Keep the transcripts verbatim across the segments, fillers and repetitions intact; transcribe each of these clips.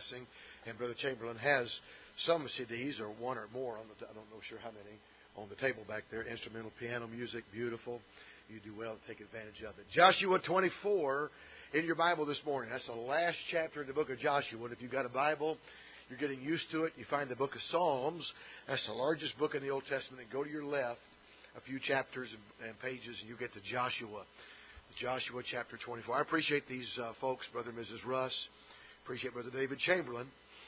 blessing. And Brother Chamberlain has some C Ds, or one or more, on the, I don't know sure how many, on the table back there. Instrumental piano music, beautiful. You do well to take advantage of it. Joshua twenty-four in your Bible this morning. That's the last chapter in the book of Joshua. And if you've got a Bible, you're getting used to it. You find the book of Psalms. That's the largest book in the Old Testament. And go to your left a few chapters and pages, and you get to Joshua. Joshua chapter twenty-four. I appreciate these uh, folks, Brother and Missus Russ. Appreciate Brother David Chamberlain.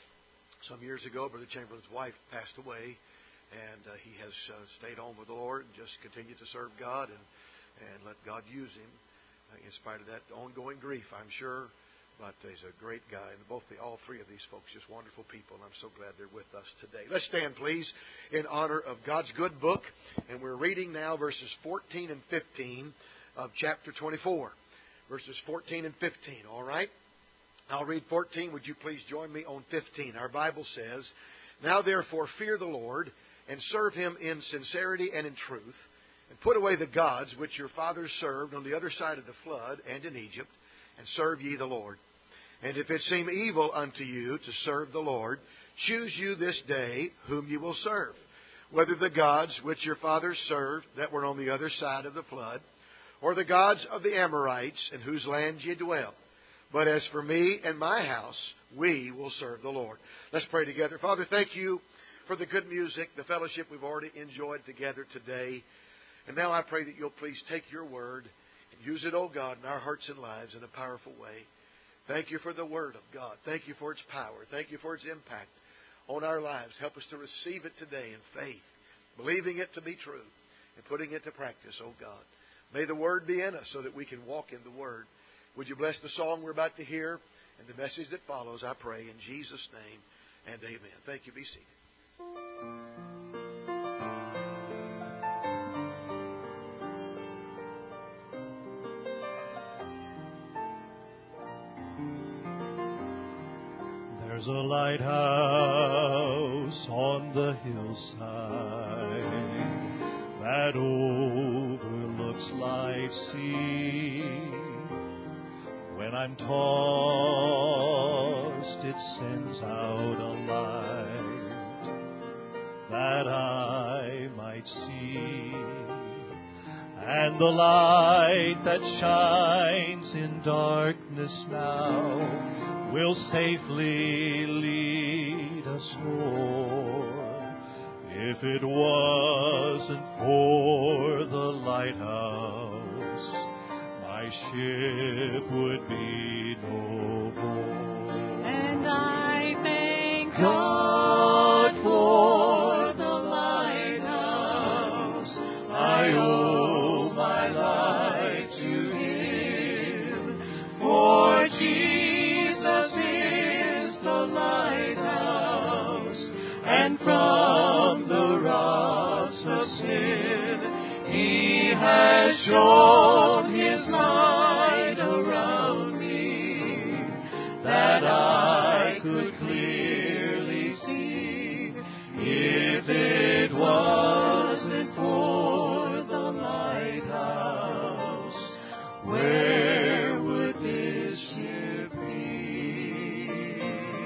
Some years ago, Brother Chamberlain's wife passed away, and uh, he has uh, stayed on with the Lord and just continued to serve God and, and let God use him uh, in spite of that ongoing grief, I'm sure. But he's a great guy, and both the, all three of these folks, just wonderful people, and I'm so glad they're with us today. Let's stand, please, in honor of God's good book, and we're reading now verses fourteen and fifteen of chapter twenty-four, verses fourteen and fifteen. All right? I'll read fourteen. Would you please join me on fifteen? Our Bible says, "Now therefore fear the Lord, and serve Him in sincerity and in truth, and put away the gods which your fathers served on the other side of the flood and in Egypt, and serve ye the Lord. And if it seem evil unto you to serve the Lord, choose you this day whom you will serve, whether the gods which your fathers served that were on the other side of the flood, or the gods of the Amorites in whose land ye dwell. But as for me and my house, we will serve the Lord." Let's pray together. Father, thank you for the good music, the fellowship we've already enjoyed together today. And now I pray that you'll please take your word and use it, oh God, in our hearts and lives in a powerful way. Thank you for the word of God. Thank you for its power. Thank you for its impact on our lives. Help us to receive it today in faith, believing it to be true, and putting it to practice, oh God. May the word be in us so that we can walk in the word. Would you bless the song we're about to hear and the message that follows, I pray, in Jesus' name and amen. Thank you. Be seated. There's a lighthouse on the hillside that overlooks life's sea. When I'm tossed, it sends out a light that I might see. And the light that shines in darkness now will safely lead us home. If it wasn't for the lighthouse, my ship would be no more. And I thank God for the lighthouse. I owe my life to Him, for Jesus is the lighthouse, and from the rocks of sin He has shown His light around me, that I could clearly see. If it wasn't for the lighthouse, where would this ship be?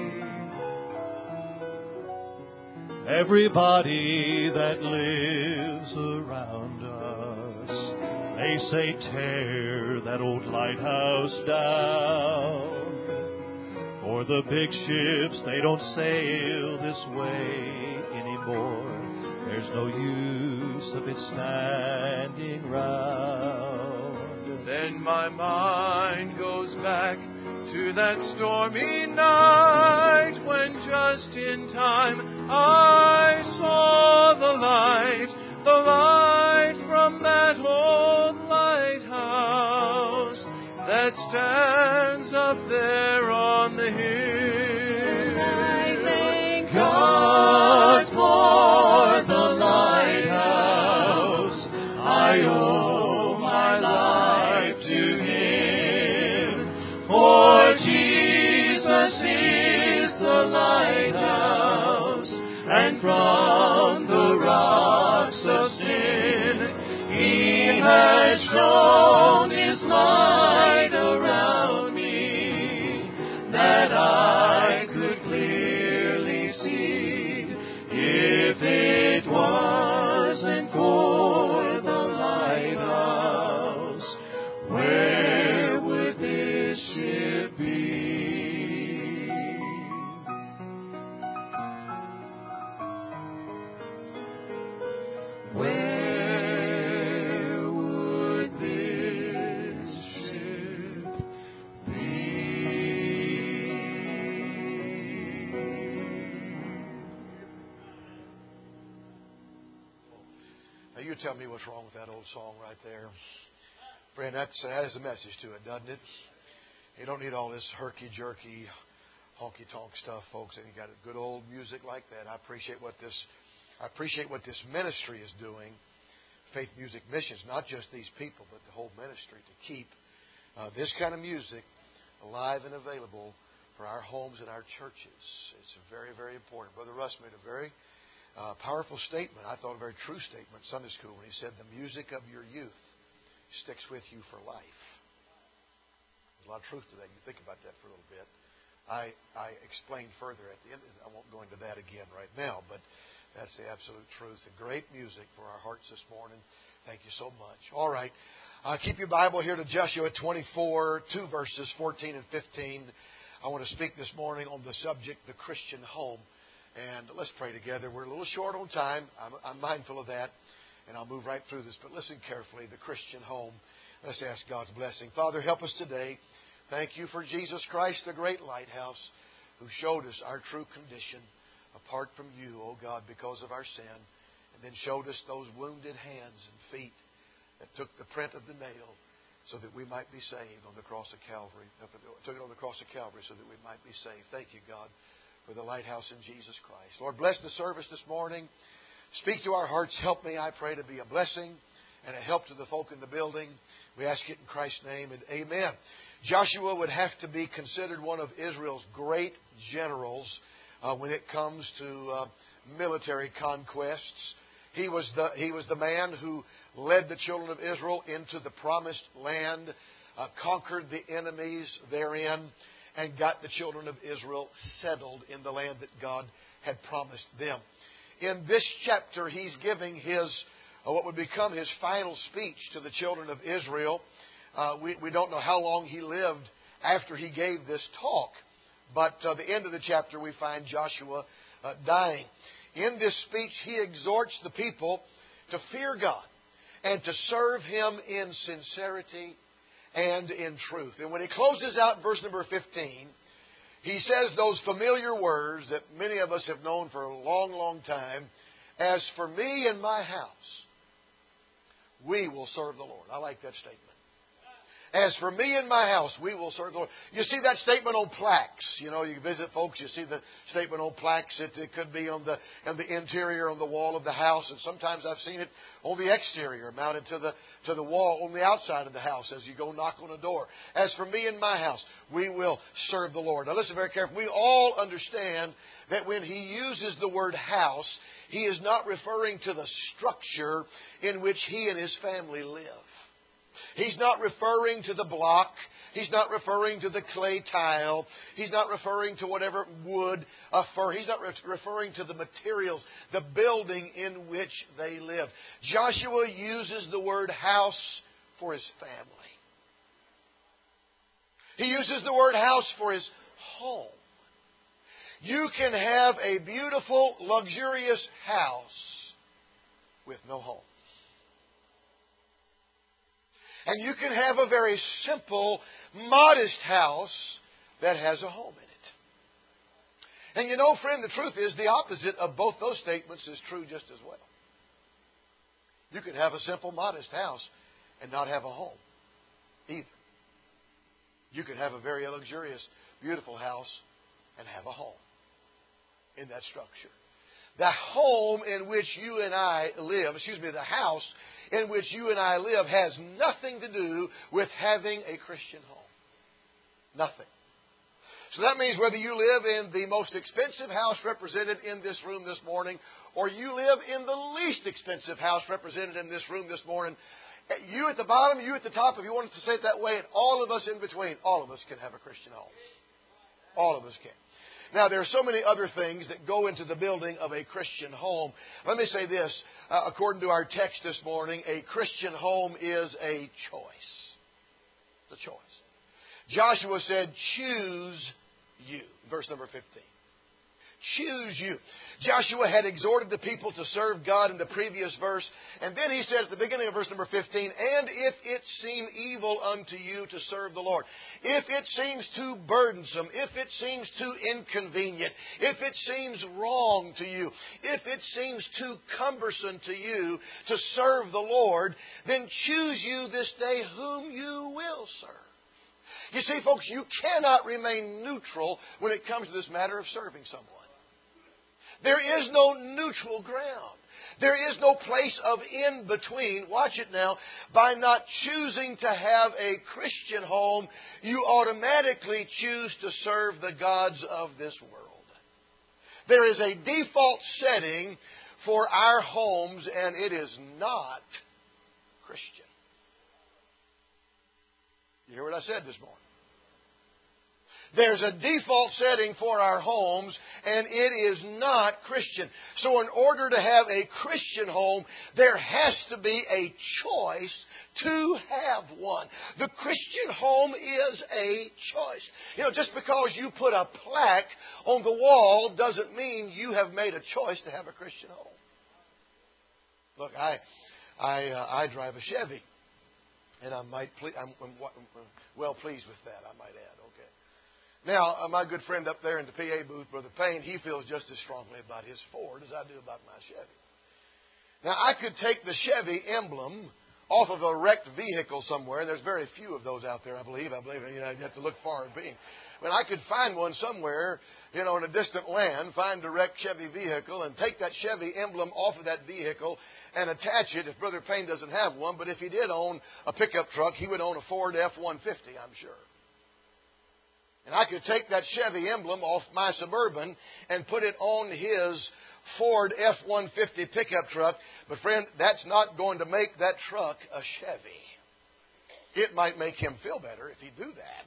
Everybody that lives around us, they say, tear that old lighthouse down. For the big ships, they don't sail this way anymore. There's no use of it standing round. Then my mind goes back to that stormy night when just in time I saw the light, the light from that old lighthouse that stands up there on the hill. I thank God for the lighthouse. I owe my life to Him, for Jesus is the lighthouse, and from the rocks of sin He has shown His light around me, that I could you tell me what's wrong with that old song right there? Friend, that's, that has a message to it, doesn't it? You don't need all this herky-jerky, honky-tonk stuff, folks. And you got good old music like that. I appreciate what this, I appreciate what this ministry is doing. Faith Music Missions, not just these people, but the whole ministry, to keep uh, this kind of music alive and available for our homes and our churches. It's very, very important. Brother Russ made a very uh, powerful statement. I thought a very true statement in Sunday school when he said, "The music of your youth sticks with you for life." There's a lot of truth to that. You think about that for a little bit. I, I explained further at the end. I won't go into that again right now, but that's the absolute truth. And great music for our hearts this morning. Thank you so much. All right. Uh, keep your Bible here to Joshua twenty-four, two verses fourteen and fifteen. I want to speak this morning on the subject, the Christian home. And let's pray together. We're a little short on time. I'm, I'm mindful of that. And I'll move right through this. But listen carefully. The Christian home. Let's ask God's blessing. Father, help us today. Thank you for Jesus Christ, the great lighthouse, who showed us our true condition apart from you, O God, because of our sin, and then showed us those wounded hands and feet that took the print of the nail so that we might be saved on the cross of Calvary. Took it on the cross of Calvary so that we might be saved. Thank you, God, for the lighthouse in Jesus Christ. Lord, bless the service this morning. Speak to our hearts. Help me, I pray, to be a blessing and a help to the folk in the building. We ask it in Christ's name, and amen. Joshua would have to be considered one of Israel's great generals Uh, when it comes to uh, military conquests. He was the he was the man who led the children of Israel into the promised land, uh, conquered the enemies therein, and got the children of Israel settled in the land that God had promised them. In this chapter, he's giving his uh, what would become his final speech to the children of Israel. Uh, we, we don't know how long he lived after he gave this talk. But at uh, the end of the chapter, we find Joshua uh, dying. In this speech, he exhorts the people to fear God and to serve Him in sincerity and in truth. And when he closes out verse number fifteen, he says those familiar words that many of us have known for a long, long time. As for me and my house, we will serve the Lord. I like that statement. As for me and my house, we will serve the Lord. You see that statement on plaques. You know, you visit folks, you see the statement on plaques. It, it could be on the on the interior, on the wall of the house. And sometimes I've seen it on the exterior, mounted to the to the wall on the outside of the house as you go knock on a door. As for me and my house, we will serve the Lord. Now listen very carefully. We all understand that when he uses the word house, he is not referring to the structure in which he and his family live. He's not referring to the block. He's not referring to the clay tile. He's not referring to whatever wood, uh, fur. He's not re- referring to the materials, the building in which they live. Joshua uses the word house for his family. He uses the word house for his home. You can have a beautiful, luxurious house with no home. And you can have a very simple, modest house that has a home in it. And you know, friend, the truth is the opposite of both those statements is true just as well. You can have a simple, modest house and not have a home either. You can have a very luxurious, beautiful house and have a home in that structure. The home in which you and I live, excuse me, the house in which you and I live has nothing to do with having a Christian home. Nothing. So that means whether you live in the most expensive house represented in this room this morning, or you live in the least expensive house represented in this room this morning, you at the bottom, you at the top, if you wanted to say it that way, and all of us in between, all of us can have a Christian home. All of us can. Now, there are so many other things that go into the building of a Christian home. Let me say this. Uh, according to our text this morning, a Christian home is a choice. It's a choice. Joshua said, choose you. Verse number fifteen. choose you. Joshua had exhorted the people to serve God in the previous verse. And then he said at the beginning of verse number fifteen, and if it seem evil unto you to serve the Lord, if it seems too burdensome, if it seems too inconvenient, if it seems wrong to you, if it seems too cumbersome to you to serve the Lord, then choose you this day whom you will serve. You see, folks, you cannot remain neutral when it comes to this matter of serving someone. There is no neutral ground. There is no place of in-between. Watch it now. By not choosing to have a Christian home, you automatically choose to serve the gods of this world. There is a default setting for our homes, and it is not Christian. You hear what I said this morning? There's a default setting for our homes, and it is not Christian. So in order to have a Christian home, there has to be a choice to have one. The Christian home is a choice. You know, just because you put a plaque on the wall doesn't mean you have made a choice to have a Christian home. Look, I I, uh, I drive a Chevy, and I might ple- I'm, I'm well pleased with that, I might add. Okay. Now, uh, my good friend up there in the P A booth, Brother Payne, he feels just as strongly about his Ford as I do about my Chevy. Now, I could take the Chevy emblem off of a wrecked vehicle somewhere, and there's very few of those out there, I believe. I believe you know, you have to look far and big. But I could find one somewhere, you know, in a distant land, find a wrecked Chevy vehicle, and take that Chevy emblem off of that vehicle and attach it if Brother Payne doesn't have one. But if he did own a pickup truck, he would own a Ford F one fifty, I'm sure. And I could take that Chevy emblem off my Suburban and put it on his Ford F one fifty pickup truck. But friend, that's not going to make that truck a Chevy. It might make him feel better if he do that.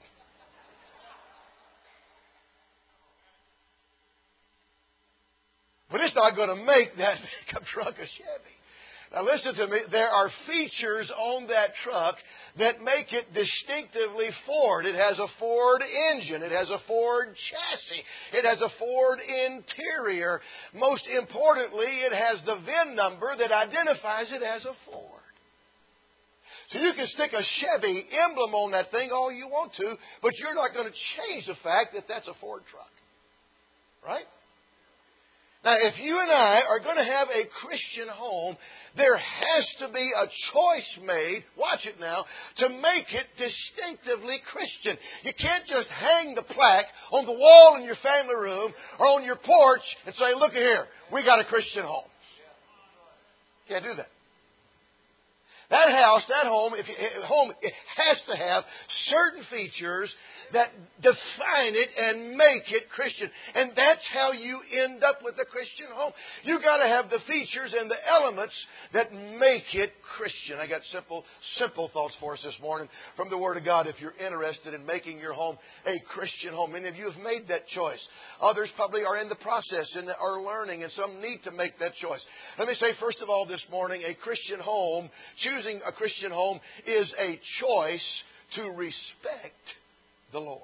But it's not going to make that pickup truck a Chevy. Now listen to me, there are features on that truck that make it distinctively Ford. It has a Ford engine. It has a Ford chassis. It has a Ford interior. Most importantly, it has the V I N number that identifies it as a Ford. So you can stick a Chevy emblem on that thing all you want to, but you're not going to change the fact that that's a Ford truck. Right? Now, if you and I are going to have a Christian home, there has to be a choice made, watch it now, to make it distinctively Christian. You can't just hang the plaque on the wall in your family room or on your porch and say, look here, we got a Christian home. Can't do that. That house, that home, if you, home, it has to have certain features that define it and make it Christian. And that's how you end up with a Christian home. You got to have the features and the elements that make it Christian. I got simple, simple thoughts for us this morning from the Word of God. If you're interested in making your home a Christian home, many of you have made that choice. Others probably are in the process and are learning, and some need to make that choice. Let me say first of all this morning, a Christian home, choosing a Christian home is a choice to respect the Lord.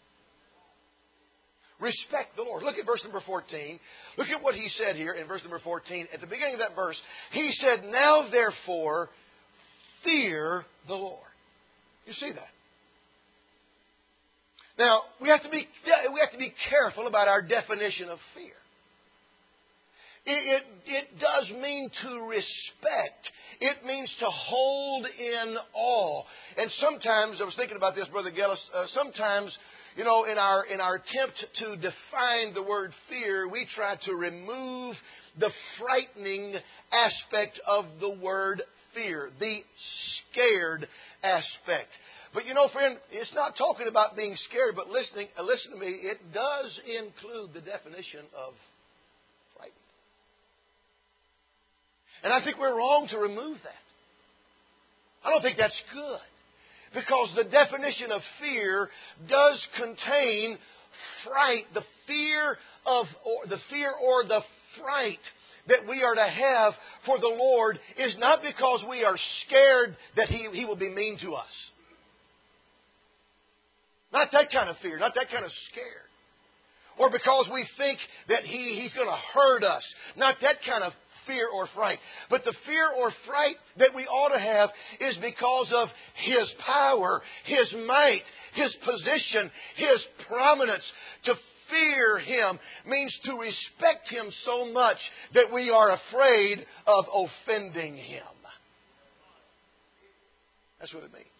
Respect the Lord. Look at verse number fourteen. Look at what he said here in verse number fourteen. At the beginning of that verse, he said, now therefore, fear the Lord. You see that? Now, we have to be, we have to be careful about our definition of fear. It, it, it does mean to respect. It means to hold in awe. And sometimes, I was thinking about this, Brother Gellis, uh, sometimes, you know, in our, in our attempt to define the word fear, we try to remove the frightening aspect of the word fear, the scared aspect. But you know, friend, it's not talking about being scared, but listening, uh, listen to me, it does include the definition of frightened. And I think we're wrong to remove that. I don't think that's good. Because the definition of fear does contain fright, the fear of, or the fear or the fright that we are to have for the Lord is not because we are scared that He, he will be mean to us. Not that kind of fear, not that kind of scare. or because we think that he, He's going to hurt us. Not that kind of fear or fright. But the fear or fright that we ought to have is because of His power, His might, His position, His prominence. To fear Him means to respect Him so much that we are afraid of offending Him. That's what it means.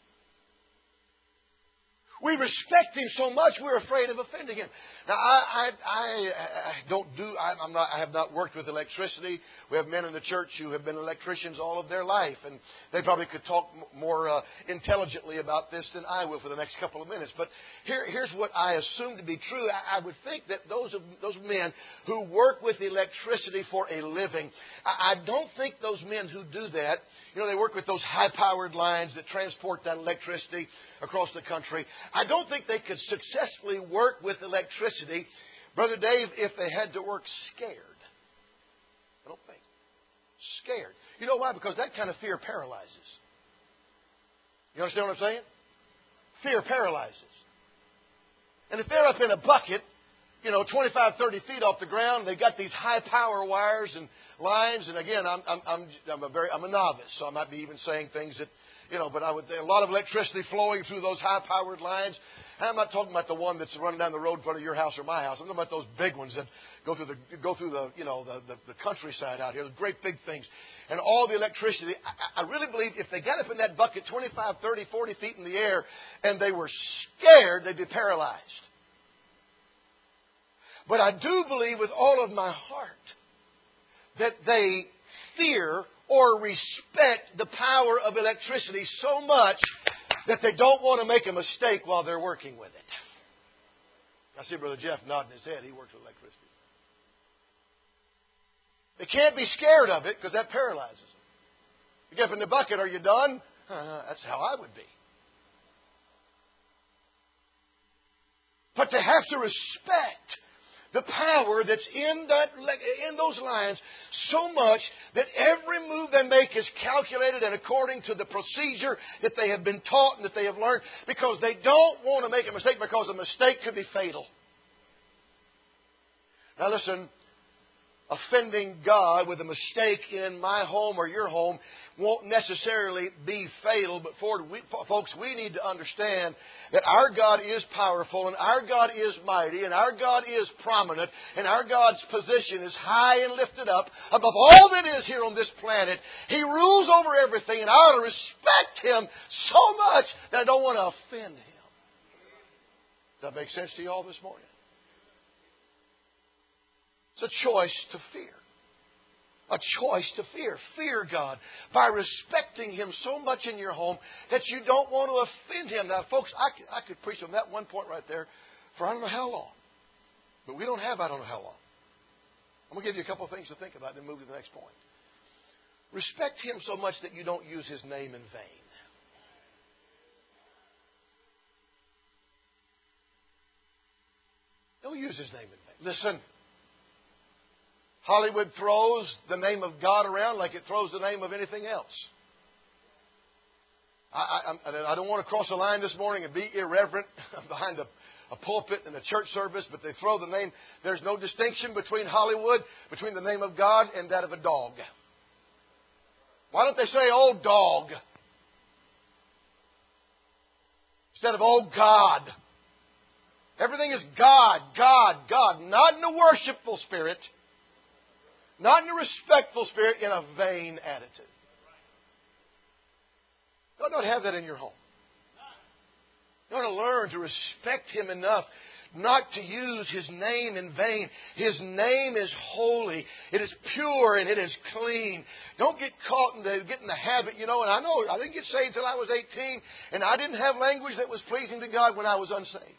We respect Him so much we're afraid of offending Him. Now, I, I, I, I don't do. I, I'm not. I have not worked with electricity. We have men in the church who have been electricians all of their life, and they probably could talk more uh, intelligently about this than I will for the next couple of minutes. But here, here's what I assume to be true. I, I would think that those of, those men who work with electricity for a living, I, I don't think those men who do that, you know, they work with those high-powered lines that transport that electricity across the country. I don't think they could successfully work with electricity, Brother Dave, if they had to work scared. I don't think. Scared. You know why? Because that kind of fear paralyzes. You understand what I'm saying? Fear paralyzes. And if they're up in a bucket, you know, twenty-five, thirty feet off the ground, they've got these high power wires and lines. And again, I'm, I'm, I'm, I'm a very, I'm a novice, so I might be even saying things that, you know, but I would, a lot of electricity flowing through those high-powered lines. And I'm not talking about the one that's running down the road in front of your house or my house. I'm talking about those big ones that go through the, go through the, you know, the, the, the countryside out here, the great big things. And all the electricity, I, I really believe if they got up in that bucket twenty-five, thirty, forty feet in the air and they were scared, they'd be paralyzed. But I do believe with all of my heart that they fear or respect the power of electricity so much that they don't want to make a mistake while they're working with it. I see Brother Jeff nodding his head. He works with electricity. They can't be scared of it because that paralyzes them. You get up in the bucket, are you done? Uh, that's how I would be. But to have to respect the power that's in that in those lines so much that every move they make is calculated and according to the procedure that they have been taught and that they have learned, because they don't want to make a mistake, because a mistake could be fatal. Now listen, offending God with a mistake in my home or your home won't necessarily be fatal. But for we, folks, we need to understand that our God is powerful and our God is mighty and our God is prominent and our God's position is high and lifted up above all that is here on this planet. He rules over everything, and I ought to respect Him so much that I don't want to offend Him. Does that make sense to you all this morning? It's a choice to fear. A choice to fear. Fear God by respecting Him so much in your home that you don't want to offend Him. Now, folks, I could, I could preach on that one point right there for I don't know how long. But we don't have I don't know how long. I'm going to give you a couple of things to think about and then move to the next point. Respect Him so much that you don't use His name in vain. Don't use His name in vain. Listen. Hollywood throws the name of God around like it throws the name of anything else. I, I, I don't want to cross a line this morning and be irreverent behind a, a pulpit in a church service, but they throw the name. There's no distinction between Hollywood, between the name of God and that of a dog. Why don't they say, "Oh, dog," instead of "Oh, God"? Everything is God, God, God. Not in a worshipful spirit. Not in a respectful spirit, in a vain attitude. God don't have that in your home. You ought to learn to respect Him enough not to use His name in vain. His name is holy. It is pure and it is clean. Don't get caught in the, get in the habit, you know, and I know I didn't get saved until I was eighteen, and I didn't have language that was pleasing to God when I was unsaved.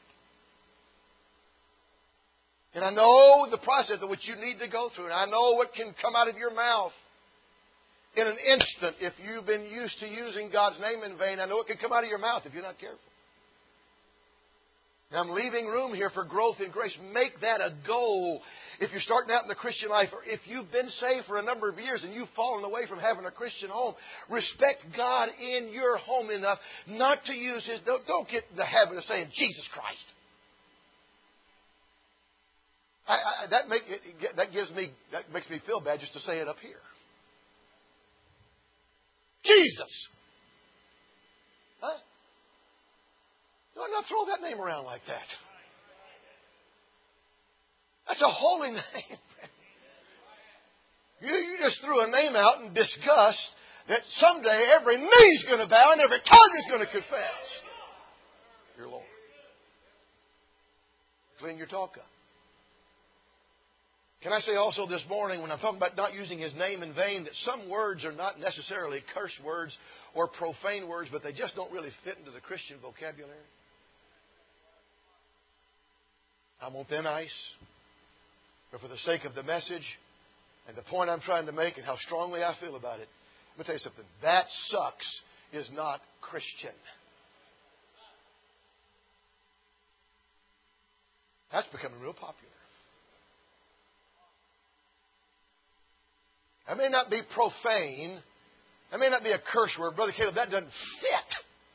And I know the process of which you need to go through. And I know what can come out of your mouth in an instant if you've been used to using God's name in vain. I know it can come out of your mouth if you're not careful. Now, I'm leaving room here for growth in grace. Make that a goal. If you're starting out in the Christian life, or if you've been saved for a number of years and you've fallen away from having a Christian home, respect God in your home enough not to use His... Don't, don't get in the habit of saying, "Jesus Christ." I, I, that make it, that gives me that makes me feel bad just to say it up here. Jesus. Huh? Do I not throw that name around like that? That's a holy name. You, you just threw a name out in disgust that someday every knee's going to bow and every tongue is going to confess. Your Lord. Clean your talk up. Can I say also this morning, when I'm talking about not using His name in vain, that some words are not necessarily curse words or profane words, but they just don't really fit into the Christian vocabulary? I won't be nice, but for the sake of the message and the point I'm trying to make and how strongly I feel about it, let me tell you something. That sucks is not Christian. That's becoming real popular. That may not be profane. That may not be a curse word. Brother Caleb, that doesn't fit.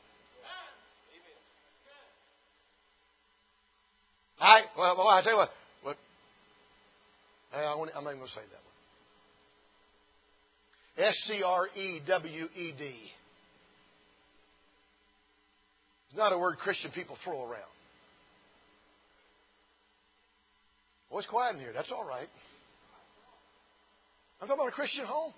I, well, well, I tell you what. what I won't, I'm not even going to say that one. S C R E W E D. It's not a word Christian people throw around. Well, it's quiet in here. That's all right. I'm talking about a Christian home.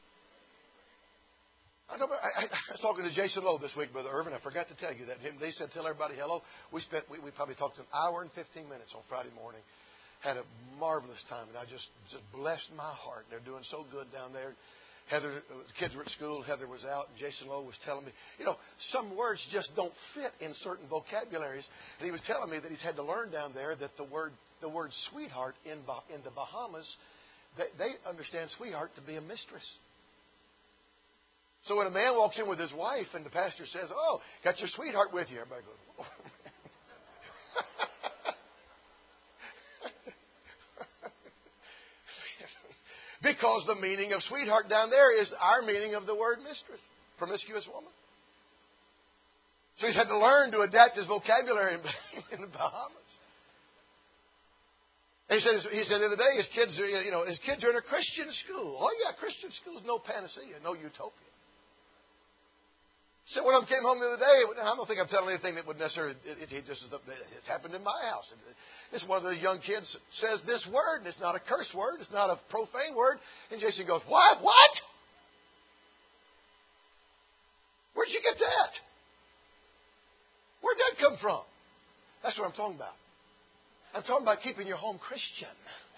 I'm talking about, I, I, I was talking to Jason Lowe this week, Brother Irvin. I forgot to tell you that. They said, tell everybody hello. We spent, we, we probably talked an hour and fifteen minutes on Friday morning. Had a marvelous time. And I just, just blessed my heart. They're doing so good down there. Heather, the kids were at school. Heather was out. And Jason Lowe was telling me, you know, some words just don't fit in certain vocabularies. And he was telling me that he's had to learn down there that the word, the word sweetheart in, in the Bahamas, They, they understand sweetheart to be a mistress. So when a man walks in with his wife and the pastor says, oh, got your sweetheart with you, everybody goes, oh, man. Because the meaning of sweetheart down there is our meaning of the word mistress, promiscuous woman. So he's had to learn to adapt his vocabulary in the Bahamas. He said, he said the other day, his kids, are, you know, his kids are in a Christian school. Oh, yeah, Christian school is no panacea, no utopia. So when I came home the other day, I don't think I'm telling anything that would necessarily, it, it just, it's happened in my house. This one of the young kids says this word, and it's not a curse word, it's not a profane word. And Jason goes, what? What? Where'd you get that? Where'd that come from? That's what I'm talking about. I'm talking about keeping your home Christian.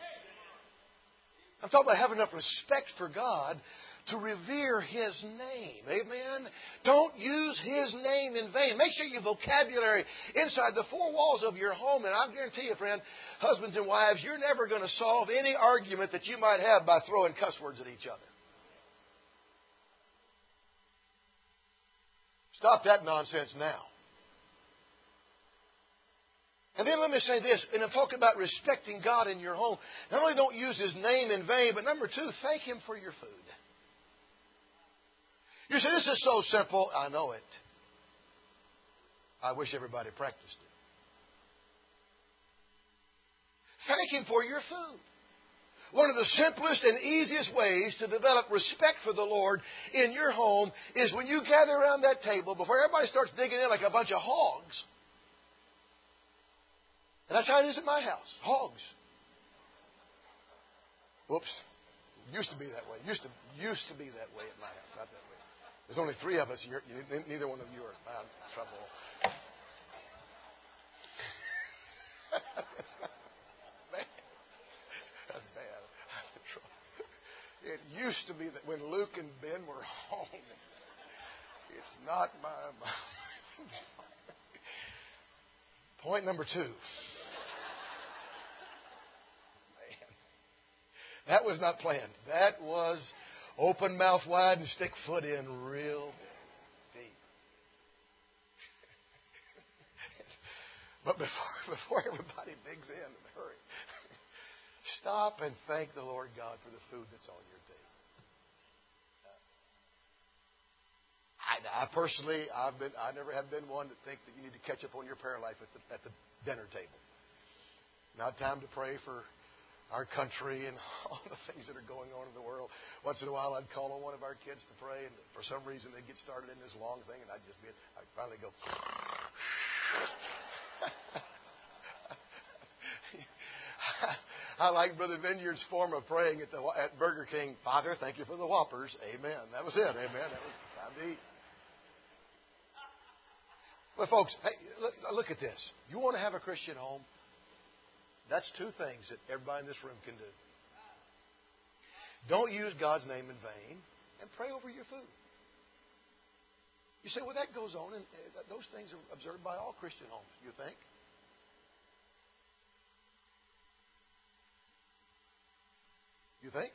I'm talking about having enough respect for God to revere His name. Amen? Don't use His name in vain. Make sure your vocabulary inside the four walls of your home, and I'll guarantee you, friend, husbands and wives, you're never going to solve any argument that you might have by throwing cuss words at each other. Stop that nonsense now. And then let me say this, and I'm talking about respecting God in your home. Not only don't use His name in vain, but number two, thank Him for your food. You say, this is so simple. I know it. I wish everybody practiced it. Thank Him for your food. One of the simplest and easiest ways to develop respect for the Lord in your home is when you gather around that table, before everybody starts digging in like a bunch of hogs. And that's how it is at my house. Hogs. Whoops. Used to be that way. Used to used to be that way at my house. Not that way. There's only three of us. You're, you, neither one of you are in trouble. Man, that's bad. It used to be that when Luke and Ben were home, it's not my... my Point number two. That was not planned. That was open mouth wide and stick foot in real deep. But before, before everybody digs in, hurry. Stop and thank the Lord God for the food that's on your table. I, I personally, I've been, I never have been one to think that you need to catch up on your prayer life at the, at the dinner table. Not time to pray for our country and all the things that are going on in the world. Once in a while, I'd call on one of our kids to pray, and for some reason, they'd get started in this long thing, and I'd just be, I'd finally go. I like Brother Vineyard's form of praying at the at Burger King. Father, thank you for the Whoppers. Amen. That was it. Amen. That was time to eat. But folks, hey, look, look at this. You want to have a Christian home? That's two things that everybody in this room can do. Don't use God's name in vain, and pray over your food. You say, well, that goes on, and those things are observed by all Christian homes, you think? You think?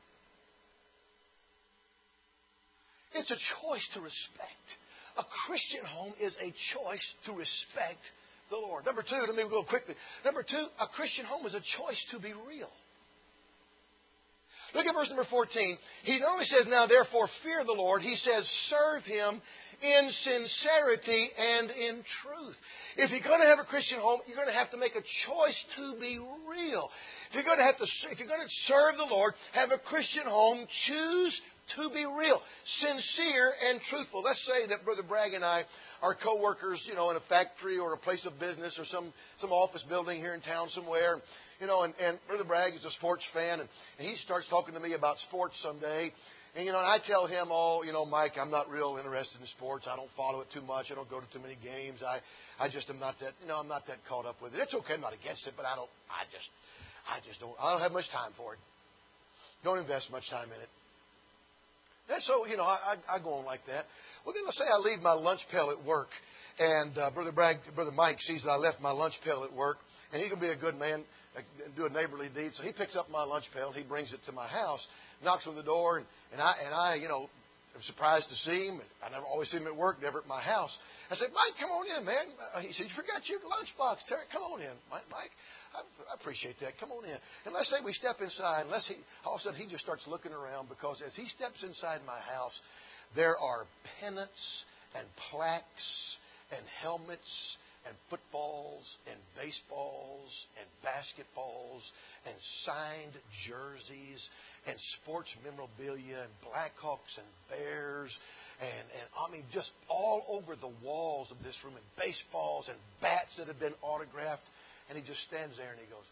It's a choice to respect. A Christian home is a choice to respect the Lord. Number two, let me go quickly. Number two, a Christian home is a choice to be real. Look at verse number fourteen. He not only says, now therefore fear the Lord, he says, serve Him in sincerity and in truth. If you're going to have a Christian home, you're going to have to make a choice to be real. If you're going to have to, if you're going to serve the Lord, have a Christian home, choose to be real, sincere and truthful. Let's say that Brother Bragg and I are co-workers, you know, in a factory or a place of business or some, some office building here in town somewhere. You know, and, and Brother Bragg is a sports fan, and, and he starts talking to me about sports someday. And, you know, and I tell him, oh, you know, Mike, I'm not real interested in sports. I don't follow it too much. I don't go to too many games. I, I just am not that, you know, I'm not that caught up with it. It's okay. I'm not against it, but I don't, I just, I just don't, I don't have much time for it. Don't invest much time in it. And so, you know, I, I go on like that. Well, then let's say I leave my lunch pail at work, and uh, Brother Bragg, Brother Mike sees that I left my lunch pail at work, and he's going to be a good man and do a neighborly deed. So he picks up my lunch pail, and he brings it to my house, knocks on the door, and, and I, and I, you know, am surprised to see him. I never always see him at work, never at my house. I said, Mike, come on in, man. He said, you forgot your lunchbox. Terry, come on in, Mike. Mike I, I appreciate that. Come on in. And let's say we step inside, and let's he, all of a sudden he just starts looking around, because as he steps inside my house, there are pennants and plaques and helmets and footballs and baseballs and basketballs and signed jerseys and sports memorabilia and Blackhawks and Bears and, and I mean just all over the walls of this room, and baseballs and bats that have been autographed. And he just stands there and he goes,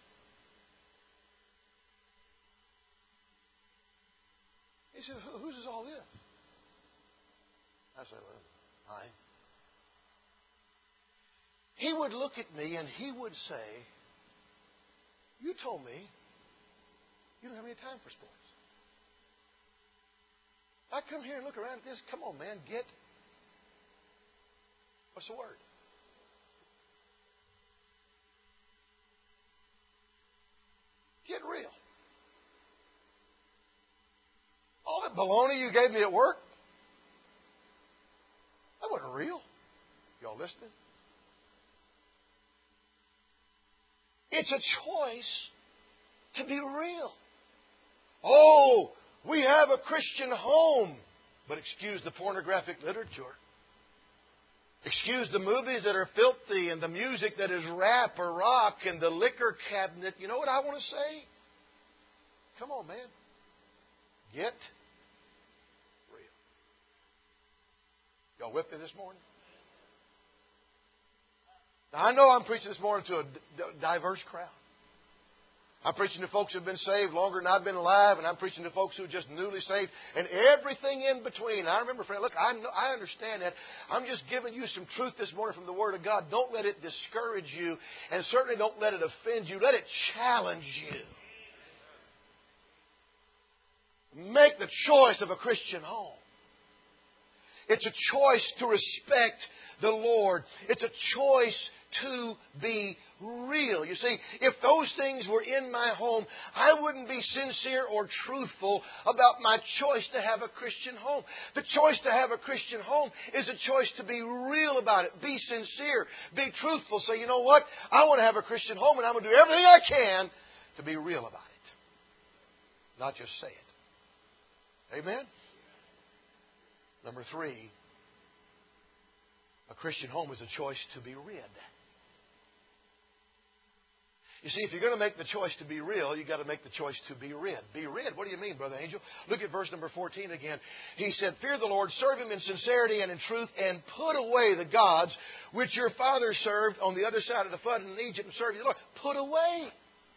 he said, whose is all this? I said, well, mine. He would look at me and he would say, you told me you don't have any time for sports. I come here and look around at this. Come on, man, get, what's the word? Get real. All that baloney you gave me at work, that wasn't real. Y'all listening? It's a choice to be real. Oh, we have a Christian home, but excuse the pornographic literature. Excuse the movies that are filthy and the music that is rap or rock and the liquor cabinet. You know what I want to say? Come on, man. Get real. Y'all with me this morning? Now, I know I'm preaching this morning to a diverse crowd. I'm preaching to folks who have been saved longer than I've been alive, and I'm preaching to folks who are just newly saved, and everything in between. I remember, friend, look, I, know, I understand that. I'm just giving you some truth this morning from the Word of God. Don't let it discourage you, and certainly don't let it offend you. Let it challenge you. Make the choice of a Christian home. It's a choice to respect the Lord. It's a choice to be real. You see, if those things were in my home, I wouldn't be sincere or truthful about my choice to have a Christian home. The choice to have a Christian home is a choice to be real about it. Be sincere. Be truthful. Say, you know what? I want to have a Christian home, and I'm going to do everything I can to be real about it. Not just say it. Amen? Number three, a Christian home is a choice to be rid. You see, if you're going to make the choice to be real, you've got to make the choice to be rid. Be rid. What do you mean, Brother Angel? Look at verse number fourteen again. He said, fear the Lord, serve Him in sincerity and in truth, and put away the gods which your fathers served on the other side of the flood in Egypt and served the Lord. Put away.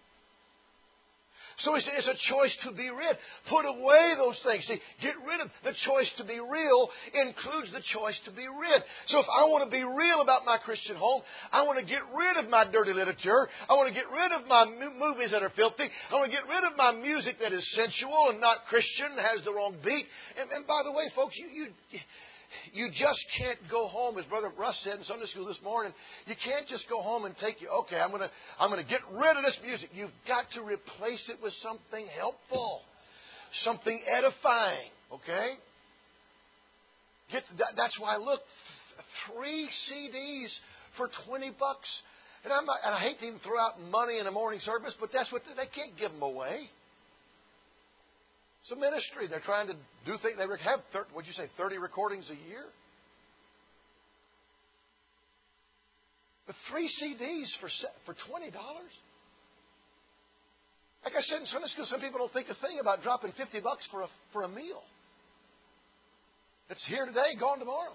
So it's a choice to be rid. Put away those things. See, get rid of the choice to be real includes the choice to be rid. So if I want to be real about my Christian home, I want to get rid of my dirty literature. I want to get rid of my movies that are filthy. I want to get rid of my music that is sensual and not Christian, has the wrong beat. And, and by the way, folks, you... you You just can't go home, as Brother Russ said in Sunday school this morning. You can't just go home and take you, okay, I'm going to I'm going to get rid of this music. You've got to replace it with something helpful, something edifying, okay? Get that, that's why, look, three C Ds for twenty bucks. And, I'm not, and I hate to even throw out money in a morning service, but that's what they, they can't give them away. It's a ministry. They're trying to do things. They have, what'd you say, thirty recordings a year? But three C Ds for for twenty dollars? Like I said in Sunday school, some people don't think a thing about dropping fifty bucks for a, for a meal. It's here today, gone tomorrow.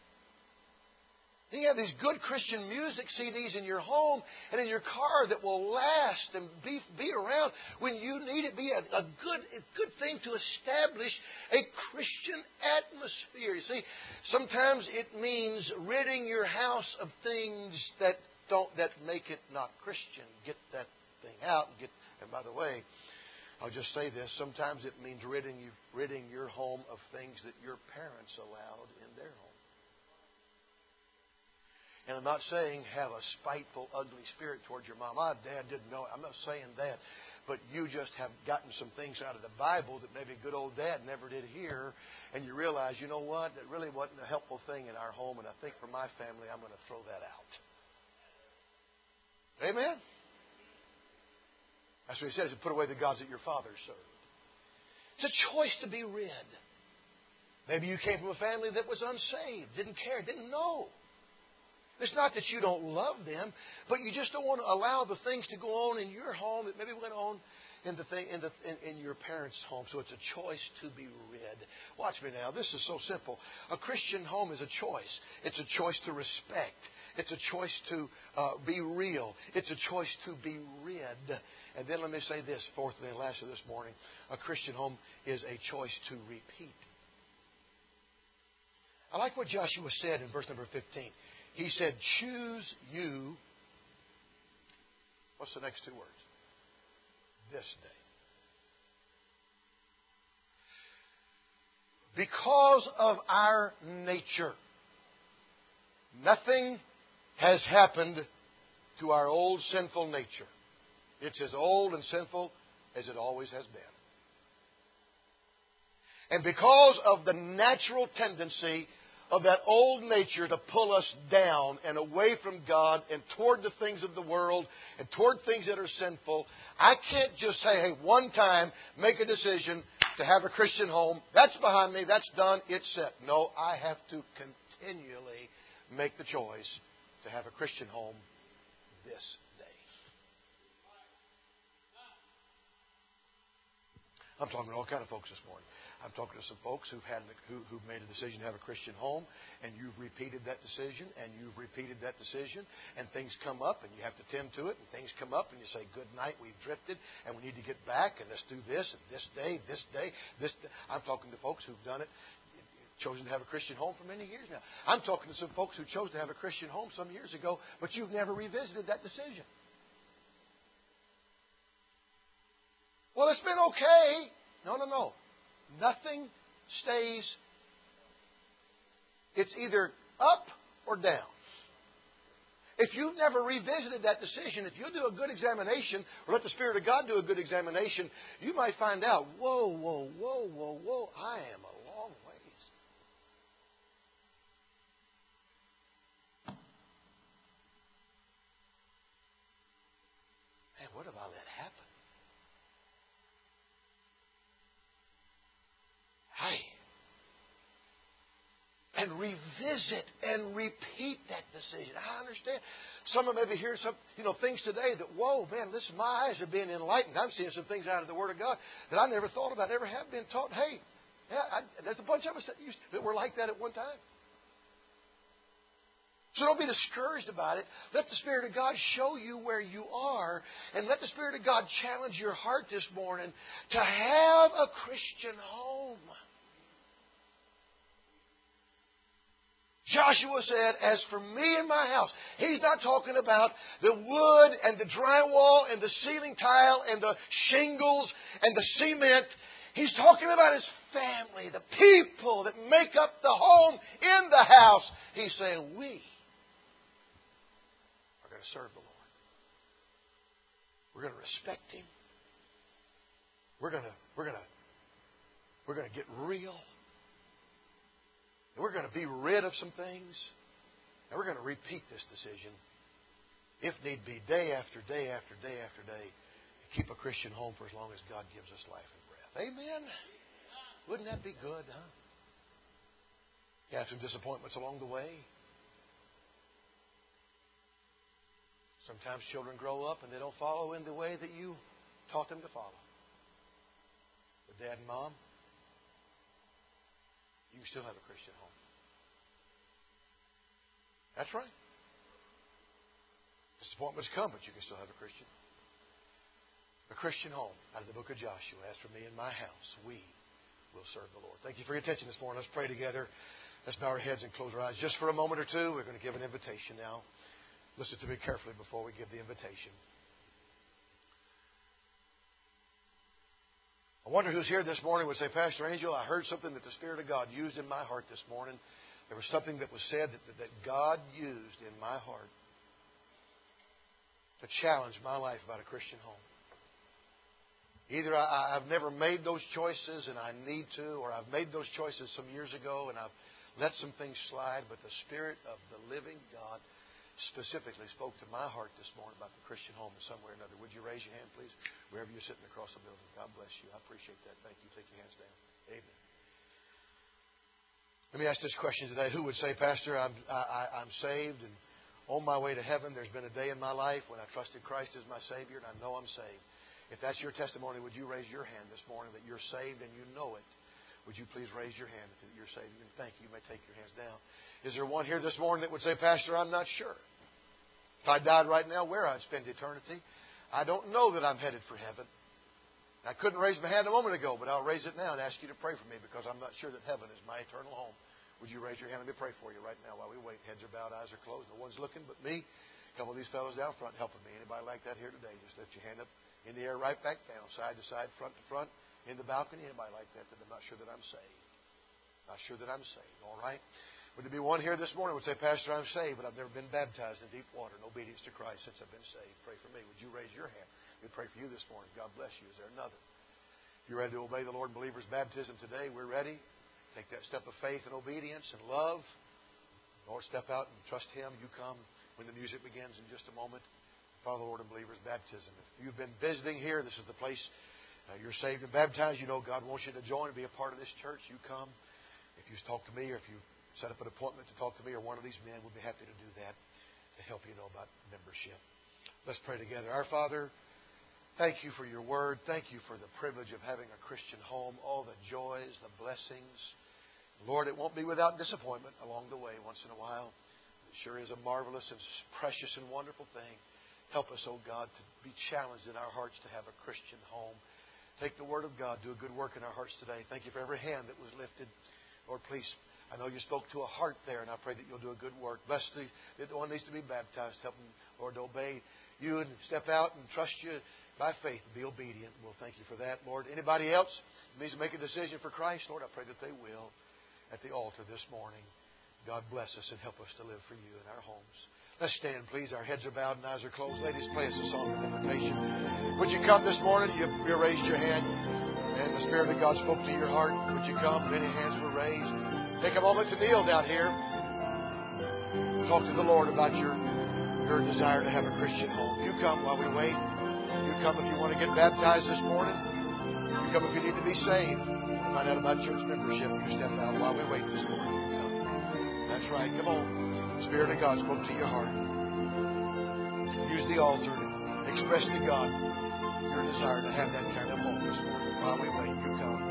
You have these good Christian music C Ds in your home and in your car that will last and be, be around when you need it. Be a, a good a good thing to establish a Christian atmosphere. You see, sometimes it means ridding your house of things that don't that make it not Christian. Get that thing out and get. And by the way, I'll just say this: sometimes it means ridding you ridding your home of things that your parents allowed in their home. And I'm not saying have a spiteful, ugly spirit towards your mom. My dad didn't know it. I'm not saying that. But you just have gotten some things out of the Bible that maybe good old dad never did hear. And you realize, you know what? That really wasn't a helpful thing in our home. And I think for my family, I'm going to throw that out. Amen? That's what he says. Put away the gods that your fathers served. It's a choice to be rid. Maybe you came from a family that was unsaved, didn't care, didn't know. It's not that you don't love them, but you just don't want to allow the things to go on in your home that maybe went on in the thing in, the, in, in your parents' home. So it's a choice to be rid. Watch me now. This is so simple. A Christian home is a choice. It's a choice to respect. It's a choice to uh, be real. It's a choice to be rid. And then let me say this, fourthly and lastly this morning. A Christian home is a choice to repeat. I like what Joshua said in verse number fifteen. He said, choose you, what's the next two words? This day. Because of our nature, nothing has happened to our old sinful nature. It's as old and sinful as it always has been. And because of the natural tendency of that old nature to pull us down and away from God and toward the things of the world and toward things that are sinful, I can't just say, hey, one time make a decision to have a Christian home. That's behind me. That's done. It's set. No, I have to continually make the choice to have a Christian home this day. I'm talking to all kind of folks this morning. I'm talking to some folks who've had who, who've made a decision to have a Christian home, and you've repeated that decision, and you've repeated that decision, and things come up, and you have to tend to it, and things come up, and you say, "Good night, we've drifted, and we need to get back, and let's do this, and this day, this day, this." Day. I'm talking to folks who've done it, chosen to have a Christian home for many years now. I'm talking to some folks who chose to have a Christian home some years ago, but you've never revisited that decision. Well, it's been okay. No, no, no. Nothing stays. It's either up or down. If you've never revisited that decision, if you do a good examination, or let the Spirit of God do a good examination, you might find out, whoa, whoa, whoa, whoa, whoa, I am a long ways. Man, what have I let happen? Hey, and revisit and repeat that decision. I understand. Some of them maybe hear some, you know, things today that, whoa, man, listen, my eyes are being enlightened. I'm seeing some things out of the Word of God that I never thought about, never have been taught. Hey, yeah, I, there's a bunch of us that, used, that were like that at one time. So don't be discouraged about it. Let the Spirit of God show you where you are, and let the Spirit of God challenge your heart this morning to have a Christian home. Joshua said, as for me and my house, he's not talking about the wood and the drywall and the ceiling tile and the shingles and the cement. He's talking about his family, the people that make up the home in the house. He's saying, we are going to serve the Lord. We're going to respect Him. We're going to, we're going to, we're going to get real. And we're going to be rid of some things. And we're going to repeat this decision, if need be, day after day after day after day, to keep a Christian home for as long as God gives us life and breath. Amen? Wouldn't that be good, huh? You have some disappointments along the way. Sometimes children grow up and they don't follow in the way that you taught them to follow. But Dad and Mom, you still have a Christian home. That's right. Disappointments come, but you can still have a Christian. A Christian home out of the book of Joshua. As for me and my house, we will serve the Lord. Thank you for your attention this morning. Let's pray together. Let's bow our heads and close our eyes just for a moment or two. We're going to give an invitation now. Listen to me carefully before we give the invitation. I wonder who's here this morning would say, Pastor Angel, I heard something that the Spirit of God used in my heart this morning. There was something that was said that, that God used in my heart to challenge my life about a Christian home. Either I, I've never made those choices and I need to, or I've made those choices some years ago and I've let some things slide, but the Spirit of the living God specifically spoke to my heart this morning about the Christian home in some way or another. Would you raise your hand, please? Wherever you're sitting across the building. God bless you. I appreciate that. Thank you. Take your hands down. Amen. Let me ask this question today. Who would say, Pastor, I'm, I, I'm saved and on my way to heaven. There's been a day in my life when I trusted Christ as my Savior, and I know I'm saved. If that's your testimony, would you raise your hand this morning that you're saved and you know it? Would you please raise your hand that you're saved? And thank you. You may take your hands down. Is there one here this morning that would say, Pastor, I'm not sure. If I died right now, where I'd spend eternity, I don't know that I'm headed for heaven. I couldn't raise my hand a moment ago, but I'll raise it now and ask you to pray for me because I'm not sure that heaven is my eternal home. Would you raise your hand? Let me pray for you right now while we wait. Heads are bowed, eyes are closed. No one's looking but me. A couple of these fellows down front helping me. Anybody like that here today? Just lift your hand up in the air, right back down, side to side, front to front, in the balcony. Anybody like that that I'm not sure that I'm saved? Not sure that I'm saved. All right. Would there be one here this morning who would say, Pastor, I'm saved, but I've never been baptized in deep water in obedience to Christ since I've been saved. Pray for me. Would you raise your hand? We pray for you this morning. God bless you. Is there another? If you're ready to obey the Lord in believers' baptism today, we're ready. Take that step of faith and obedience and love. Lord, step out and trust Him. You come when the music begins in just a moment. Follow the Lord in believers' baptism. If you've been visiting here, this is the place uh, you're saved and baptized. You know God wants you to join and be a part of this church. You come. If you talk to me or if you set up an appointment to talk to me or one of these men, we'll be happy to do that to help you know about membership. Let's pray together. Our Father, thank you for your word. Thank you for the privilege of having a Christian home, all the joys, the blessings. Lord, it won't be without disappointment along the way once in a while. It sure is a marvelous and precious and wonderful thing. Help us, oh God, to be challenged in our hearts to have a Christian home. Take the Word of God, do a good work in our hearts today. Thank you for every hand that was lifted. Lord, please, I know you spoke to a heart there, and I pray that you'll do a good work. Bless the, the one needs to be baptized. Help them, Lord, to obey you and step out and trust you by faith and be obedient. We'll thank you for that, Lord. Anybody else needs to make a decision for Christ, Lord, I pray that they will at the altar this morning. God bless us and help us to live for you in our homes. Let's stand, please. Our heads are bowed and eyes are closed. Ladies, play us a song of invitation. Would you come this morning? You, you raised your hand, and the Spirit of God spoke to your heart. Would you come? Many hands were raised. Take a moment to kneel down here. Talk to the Lord about your, your desire to have a Christian home. You come while we wait. You come if you want to get baptized this morning. You come if you need to be saved. Find out about church membership. You step out while we wait this morning. Come. That's right. Come on. Spirit of God spoke to your heart. Use the altar. Express to God your desire to have that kind of home this morning. While we wait, you come.